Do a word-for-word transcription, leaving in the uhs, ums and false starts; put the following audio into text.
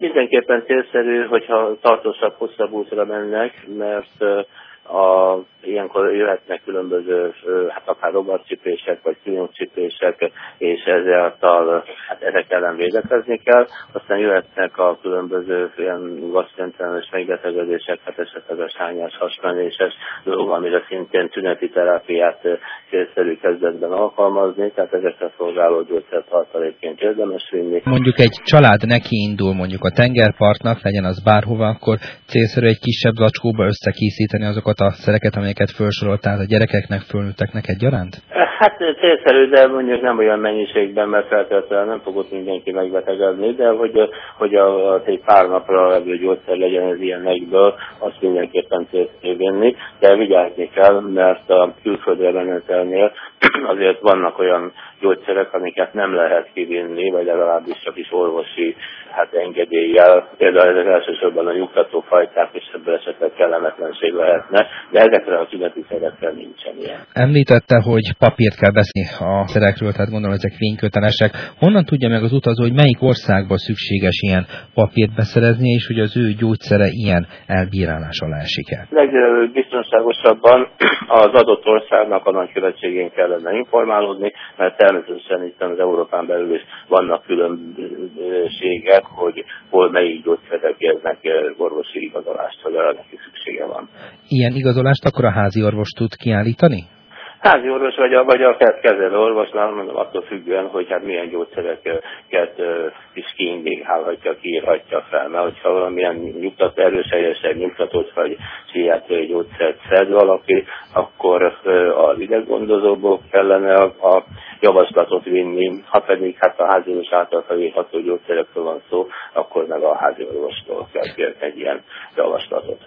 Mindenképpen célszerű, hogyha tartósabb, hosszabb útra mennek, mert a, ilyenkor jöhetnek különböző, hát akár rovarcsipések, vagy klímcsipések, és ezáltal hát ezek ellen védekezni kell. Aztán jöhetnek a különböző ilyen gasztrentelenes megbetegedések, hát esetleges hányás, hasmenéses dolog, amire szintén tüneti terápiát célszerű kezdetben alkalmazni, tehát ezekre szolgáló gyógyszertartalékként érdemes vinni. Mondjuk egy család neki indul mondjuk a tengerpartnak, legyen az bárhova, akkor célszerű egy kisebb zacskóba összekészíteni azokat a szereket, amelyeket felsoroltál a gyerekeknek, fölnőtteknek egyaránt? Hát célszerű, de mondjuk nem olyan mennyiségben, mert feltétlenül nem fogott mindenki megbetegedni, de hogy, hogy a, a, egy pár napra levő gyógyszer legyen az ilyenekből, azt mindenképpen célszerű vinni, de vigyázni kell, mert a külföldre menetelnél azért vannak olyan gyógyszerek, amiket nem lehet kivinni, vagy legalábbis csak is orvosi hát engedéllyel. Például ezek elsősorban a nyugtató fajták, és ebből esetleg kellemetlenség lehetne, de ezekre a tüneti szerekre nincsen ilyen. Említette, hogy papírt kell veszni a szerekről, tehát gondolom ezek fénykötelesek. Honnan tudja meg az utazó, hogy melyik országban szükséges ilyen papírt beszerezni, és hogy az ő gyógyszere ilyen elbírálás alá esik-e? Legbiztonságosabban az adott országnak a nagykövetségén kellene informálódni, mert természetesen itt az Európán belül is vannak különbségek, hogy hol melyik gyógyszerek érnek orvosi igazolást, hogy arra neki szüksége van. Ilyen igazolást akkor a házi orvos tud kiállítani? Házi orvos vagy a, vagy a kezelő orvosnál, mondom, attól függően, hogy hát milyen gyógyszereket is kiindikálhatja, kiírhatja fel. Mert hogyha valamilyen nyugtató, erős helyesen nyugtatót vagy pszichiátriai gyógyszert szed valaki, akkor az ideggondozóból kellene a, a javaslatot vinni. Ha pedig hát a házi orvos által felírható gyógyszerekről van szó, akkor meg a házi orvostól kell kérni egy ilyen javaslatot.